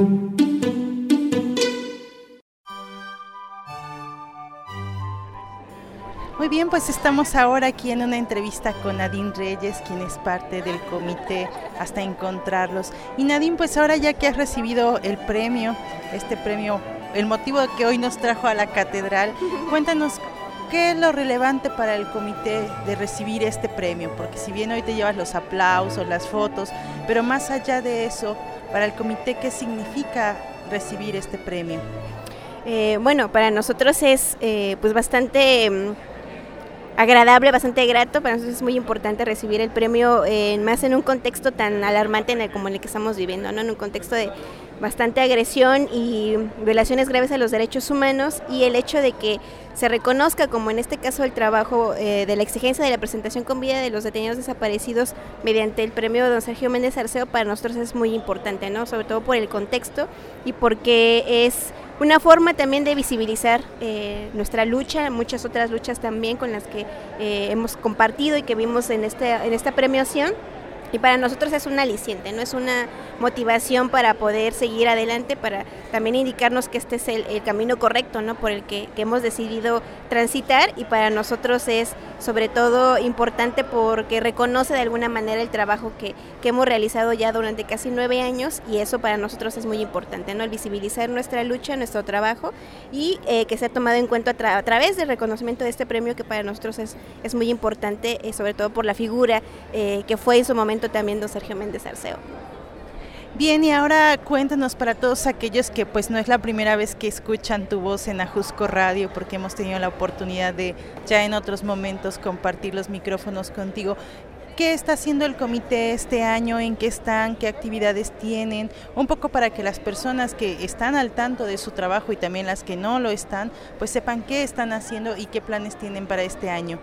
Muy bien, pues estamos ahora aquí en una entrevista con Nadine Reyes, quien es parte del comité Hasta Encontrarlos. Y Nadine, pues ahora ya que has recibido el premio, este premio, el motivo que hoy nos trajo a la catedral, cuéntanos qué es lo relevante para el comité de recibir este premio, porque si bien hoy te llevas los aplausos, las fotos, pero más allá de eso, para el comité, ¿qué significa recibir este premio? Bueno, para nosotros es pues bastante agradable, bastante grato. Para nosotros es muy importante recibir el premio, más en un contexto tan alarmante como en el que estamos viviendo, ¿no? En un contexto de bastante agresión y violaciones graves a los derechos humanos, y el hecho de que se reconozca, como en este caso el trabajo de la exigencia de la presentación con vida de los detenidos desaparecidos mediante el premio don Sergio Méndez Arceo, para nosotros es muy importante, ¿no? Sobre todo por el contexto y porque es una forma también de visibilizar nuestra lucha, muchas otras luchas también con las que hemos compartido y que vimos en esta premiación. Y para nosotros es un aliciente, ¿no? Es una motivación para poder seguir adelante, para también indicarnos que este es el camino correcto, ¿no? Por el que hemos decidido transitar, y para nosotros es sobre todo importante porque reconoce de alguna manera el trabajo que hemos realizado ya durante casi 9 años, y eso para nosotros es muy importante, ¿no? El visibilizar nuestra lucha, nuestro trabajo, y que se ha tomado en cuenta a través del reconocimiento de este premio, que para nosotros es muy importante, sobre todo por la figura que fue en su momento también don Sergio Méndez Arceo. Bien, y ahora cuéntanos, para todos aquellos que pues no es la primera vez que escuchan tu voz en Ajusco Radio, porque hemos tenido la oportunidad de ya en otros momentos compartir los micrófonos contigo, ¿qué está haciendo el comité este año? ¿En qué están? ¿Qué actividades tienen? Un poco para que las personas que están al tanto de su trabajo y también las que no lo están, pues sepan qué están haciendo y qué planes tienen para este año.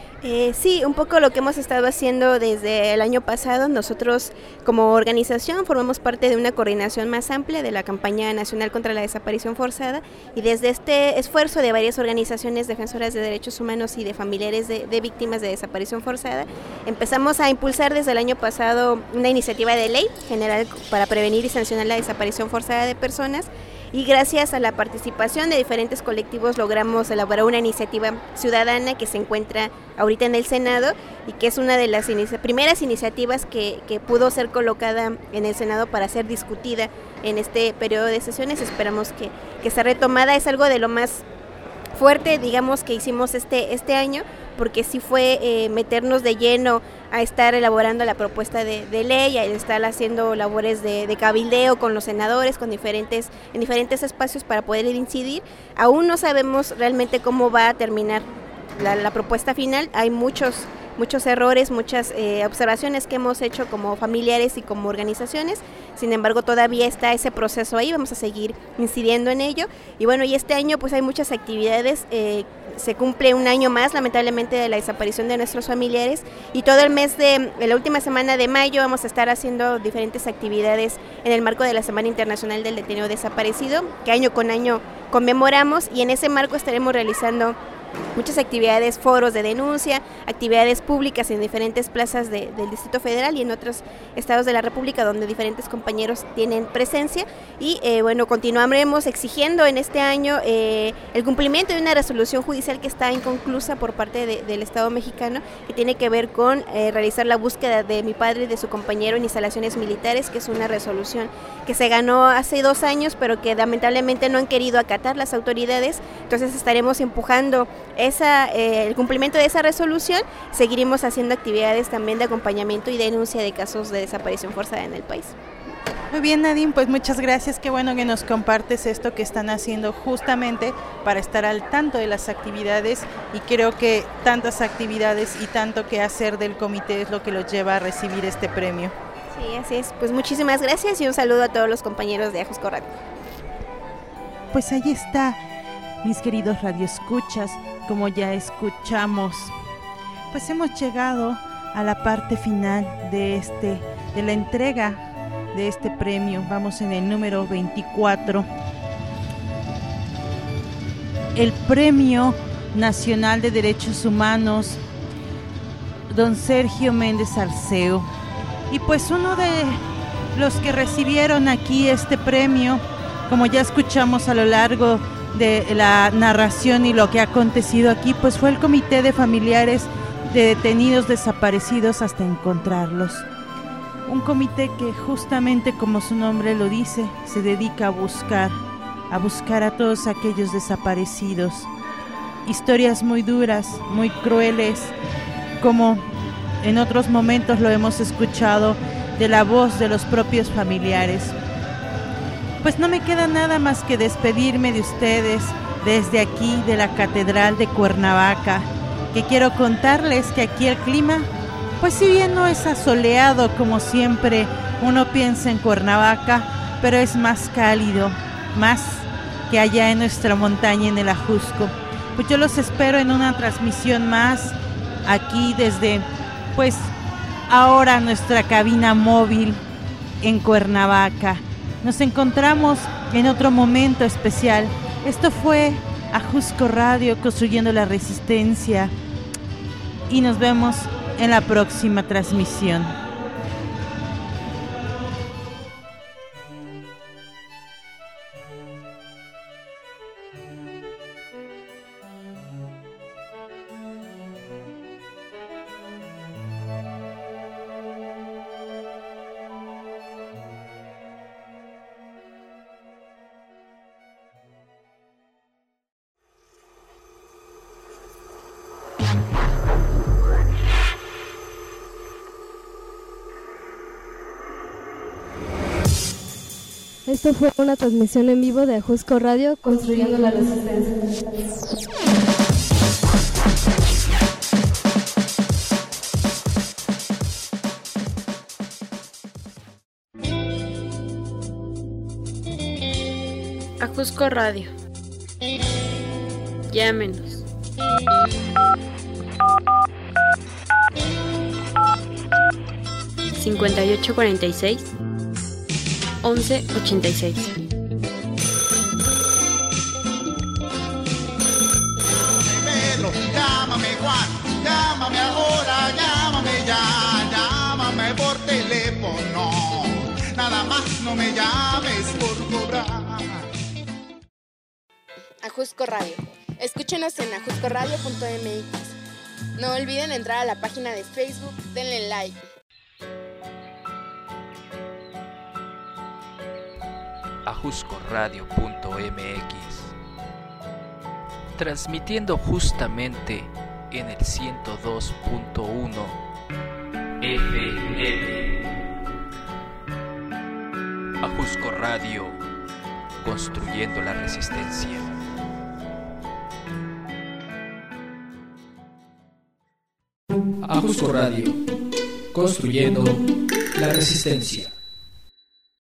Sí, un poco lo que hemos estado haciendo desde el año pasado. Nosotros como organización formamos parte de una coordinación más amplia de la campaña nacional contra la desaparición forzada, y desde este esfuerzo de varias organizaciones defensoras de derechos humanos y de familiares de víctimas de desaparición forzada, empezamos a impulsar desde el año pasado una iniciativa de ley general para prevenir y sancionar la desaparición forzada de personas. Y gracias a la participación de diferentes colectivos logramos elaborar una iniciativa ciudadana que se encuentra ahorita en el Senado, y que es una de las primeras iniciativas que pudo ser colocada en el Senado para ser discutida en este periodo de sesiones. Esperamos que sea retomada. Es algo de lo más fuerte, digamos, que hicimos este año, porque sí fue meternos de lleno a estar elaborando la propuesta de ley, a estar haciendo labores de cabildeo con los senadores, en diferentes espacios para poder incidir. Aún no sabemos realmente cómo va a terminar la propuesta final. Hay muchos errores, muchas observaciones que hemos hecho como familiares y como organizaciones. Sin embargo, todavía está ese proceso ahí, vamos a seguir incidiendo en ello. Y bueno, y este año pues hay muchas actividades, se cumple un año más lamentablemente de la desaparición de nuestros familiares, y todo el mes de la última semana de mayo vamos a estar haciendo diferentes actividades en el marco de la Semana Internacional del Detenido Desaparecido, que año con año conmemoramos, y en ese marco estaremos realizando muchas actividades, foros de denuncia, actividades públicas en diferentes plazas del Distrito Federal y en otros estados de la República donde diferentes compañeros tienen presencia. Y bueno, continuaremos exigiendo en este año el cumplimiento de una resolución judicial que está inconclusa por parte del Estado mexicano, que tiene que ver con realizar la búsqueda de mi padre y de su compañero en instalaciones militares, que es una resolución que se ganó hace 2 años, pero que lamentablemente no han querido acatar las autoridades. Entonces estaremos empujando el cumplimiento de esa resolución. Seguiremos haciendo actividades también de acompañamiento y denuncia de casos de desaparición forzada en el país. Muy bien, Nadine, pues muchas gracias, qué bueno que nos compartes esto que están haciendo justamente para estar al tanto de las actividades, y creo que tantas actividades y tanto que hacer del comité es lo que los lleva a recibir este premio. Sí, así es, pues muchísimas gracias y un saludo a todos los compañeros de Ajusco Radio. Pues ahí está, mis queridos radioescuchas, como ya escuchamos, pues hemos llegado a la parte final de la entrega de este premio. Vamos en el número 24. El Premio Nacional de Derechos Humanos, don Sergio Méndez Arceo. Y pues uno de los que recibieron aquí este premio, como ya escuchamos a lo largo de la narración y lo que ha acontecido aquí, pues fue el Comité de Familiares de Detenidos Desaparecidos hasta encontrarlos. Un comité que justamente como su nombre lo dice, se dedica a buscar a todos aquellos desaparecidos. Historias muy duras, muy crueles, como en otros momentos lo hemos escuchado de la voz de los propios familiares. Pues no me queda nada más que despedirme de ustedes desde aquí de la Catedral de Cuernavaca, que quiero contarles que aquí el clima, pues si bien no es asoleado como siempre uno piensa en Cuernavaca, pero es más cálido, más que allá en nuestra montaña en el Ajusco. Pues yo los espero en una transmisión más aquí desde, pues ahora nuestra cabina móvil en Cuernavaca. Nos encontramos en otro momento especial. Esto fue Ajusco Radio, construyendo la resistencia. Y nos vemos en la próxima transmisión. Esto fue una transmisión en vivo de Ajusco Radio, construyendo la resistencia. Ajusco Radio. Llámenos. (5846) 1186. Pedro, llámame Juan, llámame ahora, llámame ya, llámame por teléfono, nada más no me llames por cobrar. Ajusco Radio. Escúchenos en ajuscoradio.mx. No olviden entrar a la página de Facebook, denle like. ajuscoradio.mx, transmitiendo justamente en el 102.1 FM. Ajusco Radio, construyendo la resistencia. Ajusco Radio, construyendo la resistencia.